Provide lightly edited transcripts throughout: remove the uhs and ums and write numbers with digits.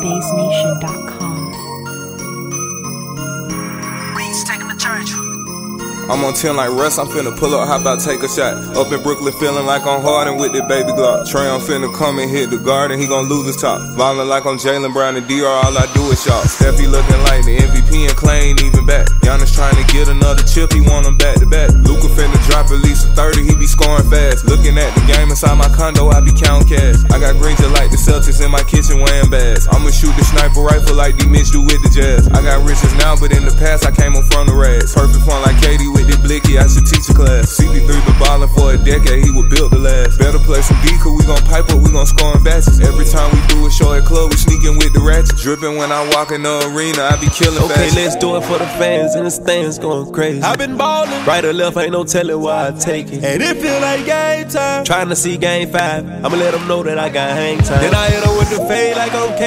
BaseNation.com. Beats taking the church. I'm on 10 like Russ, I'm finna pull up, how about take a shot? Up in Brooklyn feeling like I'm Harden with that baby Glock. Trey, I'm finna come and hit the garden, he gon' lose his top. Ballin' like I'm Jaylen Brown and DR, all I do is shot. Steffi looking like the MVP and Clay ain't even back. Giannis trying to get another chip, he want them back to back. Luka finna drop at least a 30, he be scoring fast. Looking at the game inside my condo, I be counting cash. I got green just like the Celtics in my kitchen wearing bags. I'ma shoot the sniper rifle like D-Mitch do with the Jazz. I got riches now, but in the past I came on from the rags. Perfect fun like Katie with the blicky, I should teach a class. CP3 been ballin' for a decade, he was built to last. Better play some D, cause we gon' pipe up, we gon' score in batches. Every time we do a show at club, we sneakin' with the ratchet. Drippin' when I walk in the arena, I be killin' Okay, fast. let's do it for the fans and the stands going crazy. I been ballin', Right or left, ain't no telling why I take it. and it feel like game time. Trying to see game 5, I'ma let them know that I got hang time. Then I hit her with the fade like I'm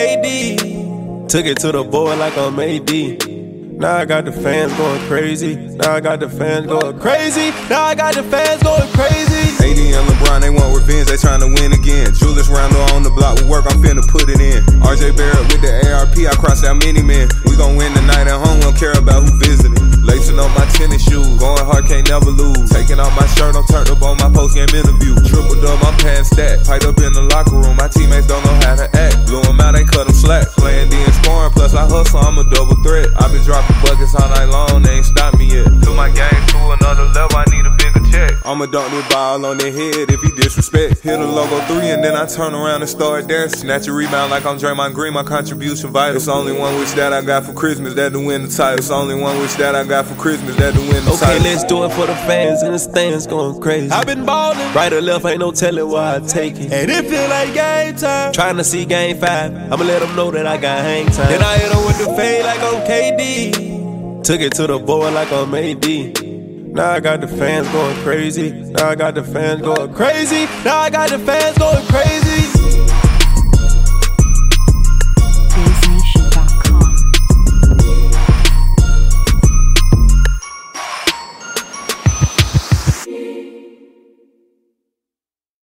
KD. Took it to the board like I'm AD. Now I got the fans going crazy. Now I got the fans going crazy. Now I got the fans going crazy. AD and LeBron, they want revenge, they tryna win again. Julius Randle on the block with work, I'm finna put it in. RJ Barrett with the ARP, I crossed out many men. We gon' win tonight at home, we don't care about who visiting. Lacing up my tennis shoes, going hard, can't never lose. Taking off my shirt, I'm turned up on my post-game interview. Triple dub, I'm past that. Piped up in the locker room, my teammates don't know how to act. Blew them out, they cut them slack. Playing D and scoring, plus I hustle, I'm a double threat. I been dropping buckets all night long, they ain't stopped me yet. Took my game to another level, I need a bigger check. I'ma dunk this ball on their head if he disrespect. Hit a logo 3 and then I turn around and start dancing. Snatch a rebound like I'm Draymond Green, my contribution vital. It's only one wish that I got for Christmas, that to win the title. It's only one wish that I got for Christmas, that to win the title. Okay, let's do it for the fans and the stands going crazy. I been ballin', Right or left, ain't no telling why I take it. and it feel like game time. Trying to see game 5, I'ma let them know that I got hang time. Then I hit her with the fade like I'm KD. Took it to the board like I'm AD. Now I got the fans going crazy. Now I got the fans going crazy. Now I got the fans going crazy.